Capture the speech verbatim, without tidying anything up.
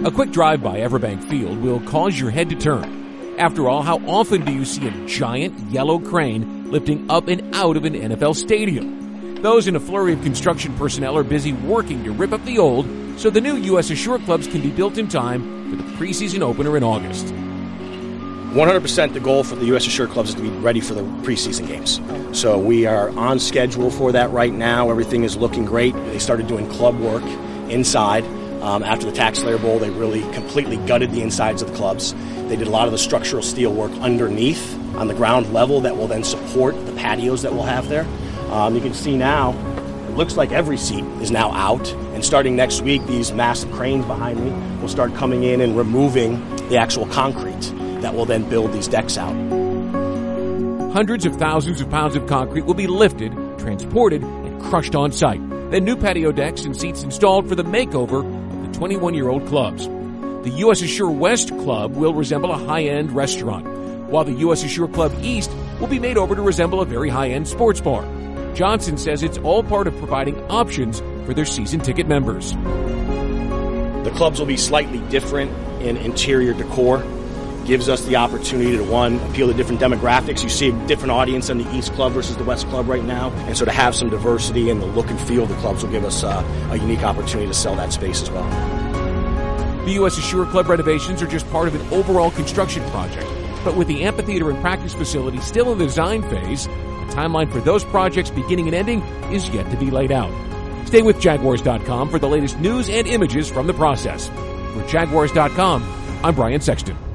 A quick drive by Everbank Field will cause your head to turn. After all, how often do you see a giant yellow crane lifting up and out of an N F L stadium? Those in a flurry of construction personnel are busy working to rip up the old so the new U S Assure clubs can be built in time for the preseason opener in August. one hundred percent the goal for the U S Assure clubs is to be ready for the preseason games. So we are on schedule for that right now. Everything is looking great. They started doing club work inside. Um, after the TaxSlayer Bowl, they really completely gutted the insides of the clubs. They did a lot of the structural steel work underneath on the ground level that will then support the patios that we'll have there. Um, you can see now, it looks like every seat is now out. And starting next week, these massive cranes behind me will start coming in and removing the actual concrete that will then build these decks out. Hundreds of thousands of pounds of concrete will be lifted, transported, and crushed on site. Then new patio decks and seats installed for the makeover of the twenty-one-year-old clubs. The U S Assure West Club will resemble a high-end restaurant, while the U S Assure Club East will be made over to resemble a very high-end sports bar. Johnson says it's all part of providing options for their season ticket members. The clubs will be slightly different in interior decor. Gives us the opportunity to, one, appeal to different demographics. You see a different audience on the East Club versus the West Club right now. And so to have some diversity in the look and feel of the clubs will give us uh, a unique opportunity to sell that space as well. The U S Assure Club renovations are just part of an overall construction project. But with the amphitheater and practice facility still in the design phase, the timeline for those projects beginning and ending is yet to be laid out. Stay with Jaguars dot com for the latest news and images from the process. For Jaguars dot com, I'm Brian Sexton.